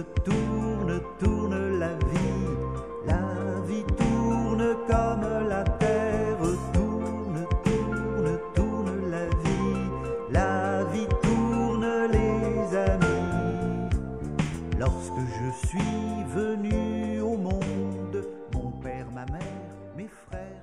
tourne, tourne la vie tourne comme la terre, tourne, tourne, tourne la vie tourne les amis. Lorsque je suis venu au monde, mon père, ma mère, mes frères,